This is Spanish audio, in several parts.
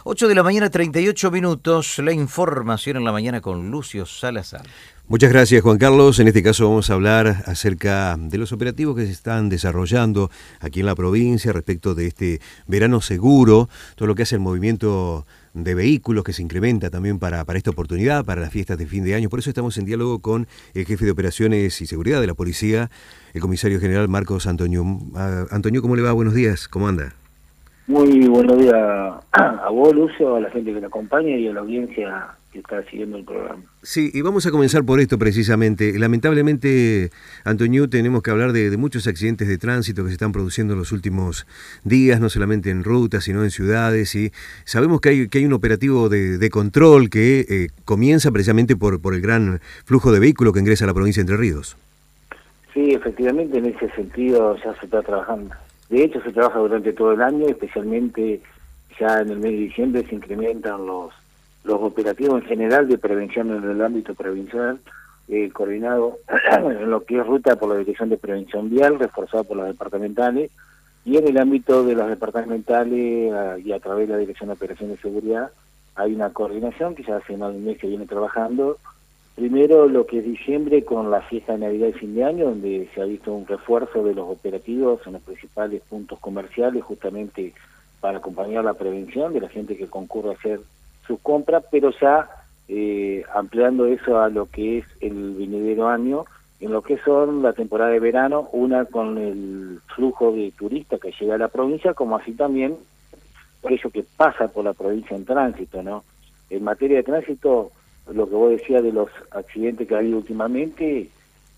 8 de la mañana, 38 minutos. La información en la mañana con Lucio Salazar. Muchas gracias, Juan Carlos. En este caso vamos a hablar acerca de los operativos que se están desarrollando aquí en la provincia respecto de este verano seguro, todo lo que hace el movimiento de vehículos que se incrementa también para esta oportunidad, para las fiestas de fin de año. Por eso estamos en diálogo con el jefe de Operaciones y Seguridad de la Policía, el comisario general Marcos Antonio. Antonio, ¿cómo le va? Buenos días, ¿cómo anda? Muy buenos días a vos, Lucio, a la gente que te acompaña y a la audiencia que está siguiendo el programa. Sí, y vamos a comenzar por esto precisamente. Lamentablemente, Antonio, tenemos que hablar de muchos accidentes de tránsito que se están produciendo en los últimos días, no solamente en rutas, sino en ciudades, y sabemos que hay un operativo de control que comienza precisamente por el gran flujo de vehículos que ingresa a la provincia de Entre Ríos. Sí, efectivamente, en ese sentido ya se está trabajando. De hecho, se trabaja durante todo el año, especialmente ya en el mes de diciembre se incrementan los operativos en general de prevención en el ámbito provincial, coordinado en lo que es ruta por la Dirección de Prevención Vial, reforzado por las departamentales, y en el ámbito de las departamentales y a través de la Dirección de Operaciones de Seguridad hay una coordinación que ya hace más de un mes que viene trabajando. Primero lo que es diciembre con la fiesta de Navidad y fin de año, donde se ha visto un refuerzo de los operativos en los principales puntos comerciales, justamente para acompañar la prevención de la gente que concurre a hacer sus compras, pero ya ampliando eso a lo que es el venidero año, en lo que son la temporada de verano, una con el flujo de turistas que llega a la provincia, como así también aquello que pasa por la provincia en tránsito, ¿no? En materia de tránsito, lo que vos decías de los accidentes que ha habido últimamente,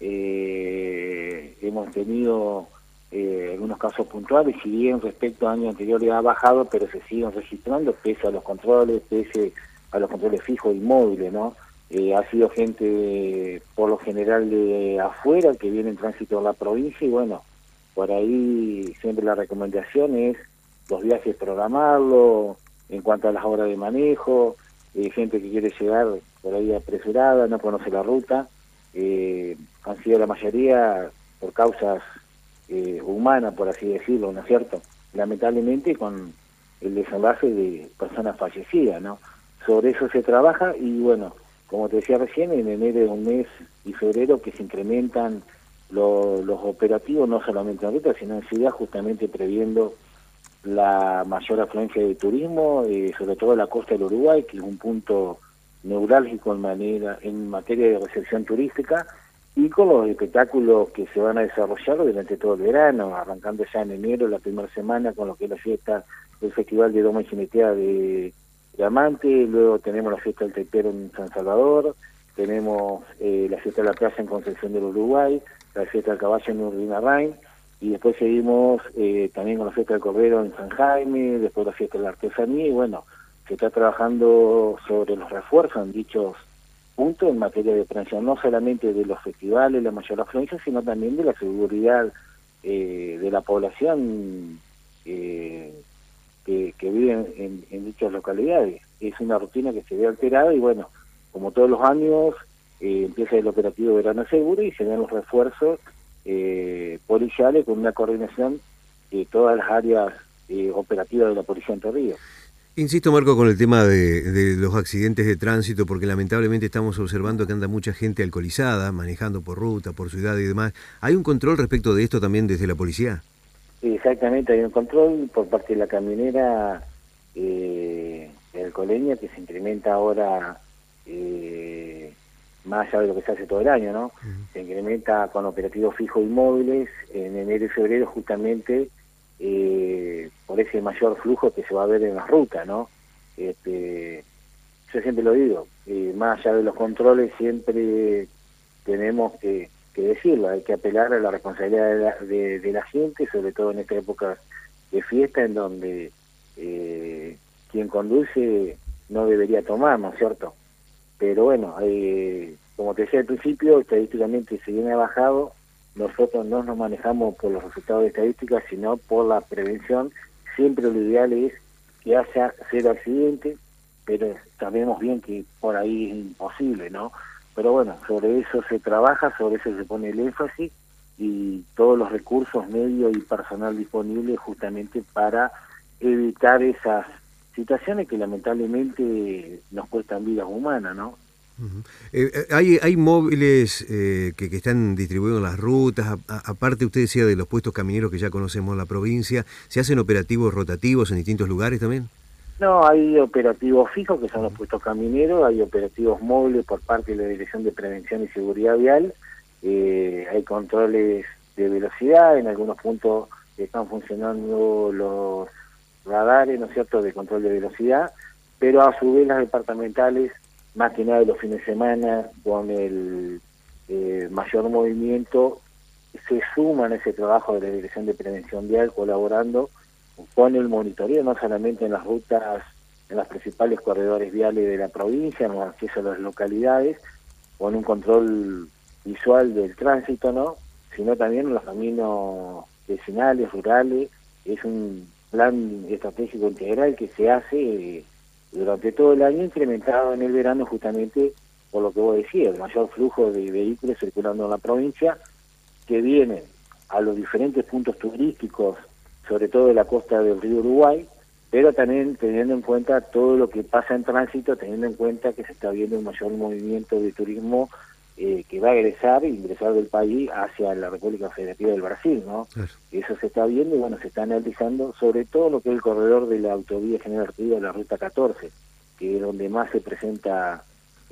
hemos tenido algunos casos puntuales, si bien respecto a años anteriores ha bajado, pero se siguen registrando pese a los controles fijos y móviles, ¿no? Ha sido gente por lo general de afuera que viene en tránsito a la provincia y bueno, por ahí siempre la recomendación es los viajes programarlos en cuanto a las horas de manejo, gente que quiere llegar por ahí apresurada, no conoce la ruta, han sido la mayoría por causas humanas, por así decirlo, ¿no es cierto? Lamentablemente con el desenlace de personas fallecidas, ¿no? Sobre eso se trabaja y bueno, como te decía recién, en enero es un mes y febrero que se incrementan los operativos, no solamente en ruta, sino en ciudad, justamente previendo la mayor afluencia de turismo, sobre todo en la costa del Uruguay, que es un punto neurálgico en materia de recepción turística, y con los espectáculos que se van a desarrollar durante todo el verano, arrancando ya en enero, la primera semana, con lo que es la fiesta del Festival de Doma y Jineteada de Diamante, luego tenemos la fiesta del Teipero en San Salvador, tenemos la fiesta de la playa en Concepción del Uruguay, la fiesta del caballo en Urrinarrain, y después seguimos también con la fiesta del Cordero en San Jaime, después la fiesta de la artesanía, y bueno, se está trabajando sobre los refuerzos en dichos puntos en materia de prevención, no solamente de los festivales, la mayor afluencia, sino también de la seguridad de la población que vive en dichas localidades. Es una rutina que se ve alterada y bueno, como todos los años, empieza el operativo Verano Seguro y se dan los refuerzos policiales con una coordinación de todas las áreas operativas de la Policía de Entre Ríos. Insisto, Marco, con el tema de los accidentes de tránsito, porque lamentablemente estamos observando que anda mucha gente alcoholizada, manejando por ruta, por ciudad y demás. ¿Hay un control respecto de esto también desde la policía? Exactamente, hay un control por parte de la camionera alcoholeña que se incrementa ahora más allá de lo que se hace todo el año, ¿no? Se incrementa con operativos fijos y móviles en enero y febrero justamente por ese mayor flujo que se va a ver en las rutas, ¿no? Yo siempre lo digo, más allá de los controles siempre tenemos que decirlo, hay que apelar a la responsabilidad de la gente, sobre todo en esta época de fiesta en donde quien conduce no debería tomar, ¿no es cierto? Pero bueno, como te decía al principio, estadísticamente si bien ha bajado, nosotros no nos manejamos por los resultados de estadísticas, sino por la prevención. Siempre lo ideal es que haya cero accidentes, pero sabemos bien que por ahí es imposible, ¿no? Pero bueno, sobre eso se trabaja, sobre eso se pone el énfasis y todos los recursos, medios y personal disponibles justamente para evitar esas situaciones que lamentablemente nos cuestan vidas humanas, ¿no? Ujú. Hay móviles que están distribuidos en las rutas, aparte usted decía de los puestos camineros que ya conocemos en la provincia, ¿se hacen operativos rotativos en distintos lugares también? No, hay operativos fijos que son los puestos camineros, hay operativos móviles por parte de la Dirección de Prevención y Seguridad Vial, hay controles de velocidad, en algunos puntos están funcionando los radares, ¿no es cierto?, de control de velocidad, pero a su vez las departamentales, más que nada de los fines de semana, con el mayor movimiento, se suman a ese trabajo de la Dirección de Prevención Vial, colaborando con el monitoreo, no solamente en las rutas, en los principales corredores viales de la provincia, en el acceso a las localidades, con un control visual del tránsito, ¿no?, sino también en los caminos vecinales, rurales. Es un plan estratégico integral que se hace durante todo el año, incrementado en el verano justamente por lo que vos decías, el mayor flujo de vehículos circulando en la provincia, que vienen a los diferentes puntos turísticos, sobre todo de la costa del río Uruguay, pero también teniendo en cuenta todo lo que pasa en tránsito, teniendo en cuenta que se está viendo un mayor movimiento de turismo que va a ingresar del país hacia la República Federativa del Brasil, ¿no? Claro. Eso se está viendo y bueno, se está analizando sobre todo lo que es el corredor de la autovía General Ortega de la Ruta 14, que es donde más se presenta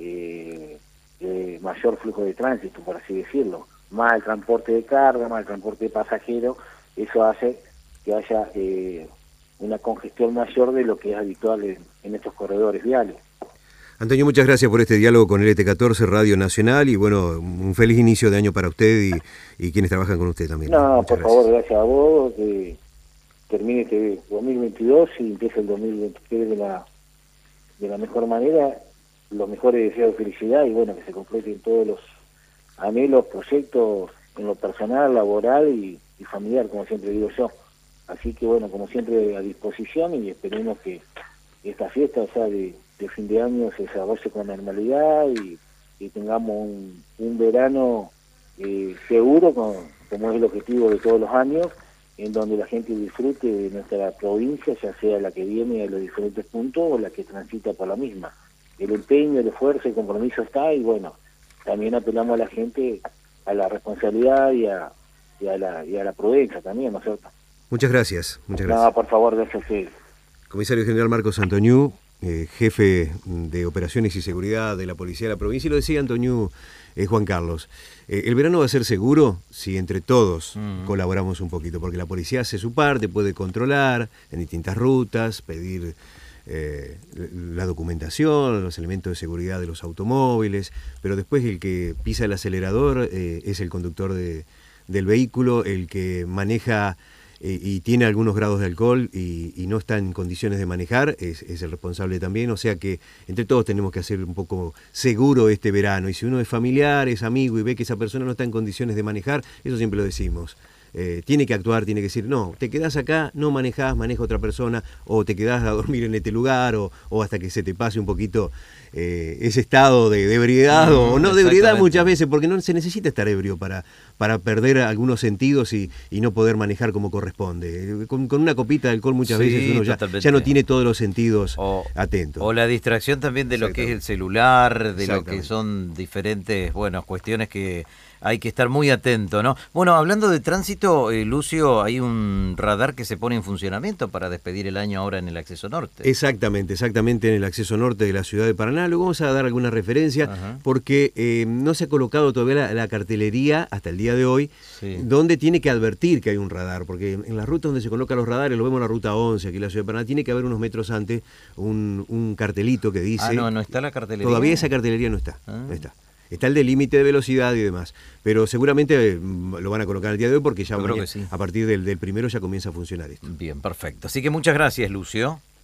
mayor flujo de tránsito, por así decirlo, más el transporte de carga, más el transporte de pasajeros. Eso hace que haya una congestión mayor de lo que es habitual en estos corredores viales. Antonio, muchas gracias por este diálogo con LT14 Radio Nacional y bueno, un feliz inicio de año para usted y quienes trabajan con usted también. No, por favor, gracias a vos, que termine este 2022 y empiece el 2023 de la mejor manera, los mejores deseos de felicidad y bueno, que se completen todos los anhelos, proyectos en lo personal, laboral y familiar, como siempre digo yo. Así que bueno, como siempre a disposición y esperemos que esta fiesta, o sea, de fin de año se desarrolle con normalidad y tengamos un verano seguro, como es el objetivo de todos los años, en donde la gente disfrute de nuestra provincia, ya sea la que viene a los diferentes puntos o la que transita por la misma. El empeño, el esfuerzo, el compromiso está y bueno, también apelamos a la gente a la responsabilidad y a la prudencia también, ¿no es cierto? Muchas gracias, muchas gracias. No, por favor, gracias a ustedes. Comisario General Marcos Antoniú, jefe de Operaciones y Seguridad de la Policía de la Provincia, y lo decía Antoniú, Juan Carlos, el verano va a ser seguro si entre todos colaboramos un poquito, porque la policía hace su parte, puede controlar en distintas rutas, pedir la documentación, los elementos de seguridad de los automóviles, pero después el que pisa el acelerador es el conductor del vehículo, el que maneja y tiene algunos grados de alcohol y no está en condiciones de manejar, es el responsable también, o sea que entre todos tenemos que hacer un poco seguro este verano, y si uno es familiar, es amigo y ve que esa persona no está en condiciones de manejar, eso siempre lo decimos, tiene que actuar, tiene que decir, no, te quedás acá, no manejás, maneja otra persona, o te quedás a dormir en este lugar, o hasta que se te pase un poquito ese estado de ebriedad, o no de ebriedad muchas veces, porque no se necesita estar ebrio para perder algunos sentidos y no poder manejar como corresponde. Con una copita de alcohol muchas veces uno ya no tiene todos los sentidos atentos. O la distracción también de lo que es el celular, de lo que son diferentes, bueno, cuestiones que hay que estar muy atento, ¿no? Bueno, hablando de tránsito, Lucio, hay un radar que se pone en funcionamiento para despedir el año ahora en el acceso norte. Exactamente en el acceso norte de la ciudad de Paraná. Luego vamos a dar alguna referencia, porque no se ha colocado todavía la cartelería hasta el día de hoy, donde tiene que advertir que hay un radar, porque en las rutas donde se colocan los radares, lo vemos en la ruta 11, aquí en la ciudad de Paraná, tiene que haber unos metros antes un cartelito que dice... no está la cartelería. Todavía esa cartelería no está, no está. Está el de límite de velocidad y demás, pero seguramente lo van a colocar el día de hoy porque ya a partir del primero ya comienza a funcionar esto. Bien, perfecto. Así que muchas gracias, Lucio.